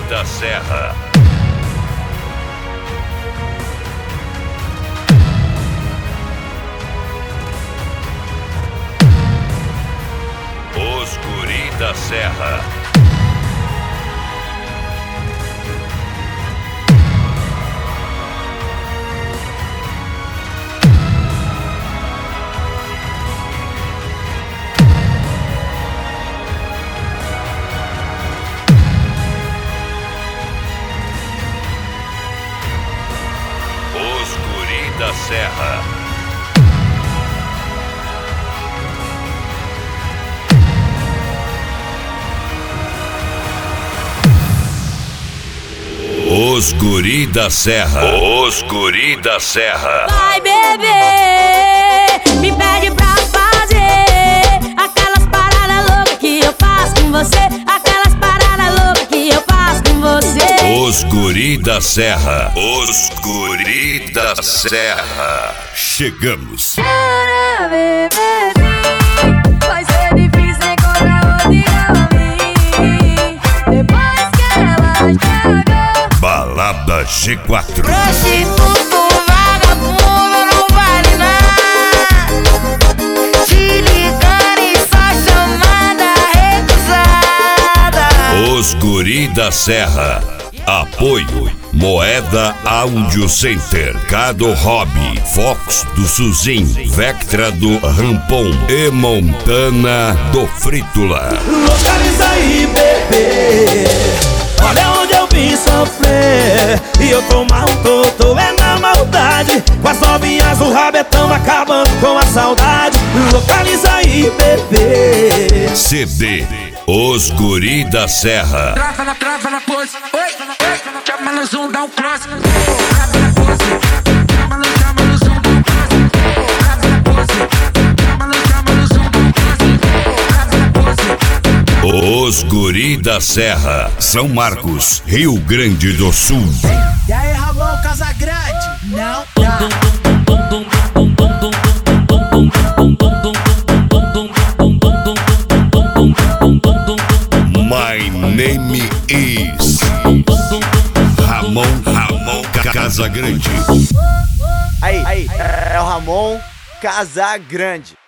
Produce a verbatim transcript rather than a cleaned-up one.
da Serra. Os Guri da Serra. Os Guri da Serra. Os Guri da Serra. Os Guri da Serra. Vai, bebê, me pede pra fazer aquelas paradas loucas que eu faço com você. Aquelas paradas loucas que eu faço com você. Os Guri da Serra. Os Guri da Serra. Chegamos. Para, bebezinho, vai ser difícil encontrar outro igual a mim. Depois que ela chegou, Balada G quatro. prostituto, vagabundo, não vale nada. Te ligando e só chamada recusada. Os Guri da Serra. Apoio Moeda Audio Center, Cado Hobby, Fox do Suzin, Vectra do Rampon e Montana do Frítula. Localiza aí, bebê, olha onde eu vim sofrer. E eu tô mal, tô, tô é na maldade. Com as novinhas o rabetão acabando com a saudade. Localiza aí, bebê. C D Os Guri da Serra. Trava na, trava na pose, oi, oi, chama no zoom, dá um close. Trava na pose, chama no, chama no zoom, dá um close. Trava na pose, chama no, chama no zoom, dá um close. Trava na pose. Os Guri da Serra. São Marcos, Rio Grande do Sul. E aí, Ramon Casagrande? Não dá. My name is Ramon Ramon Casagrande. Aí, aí, é o Ramon Casagrande.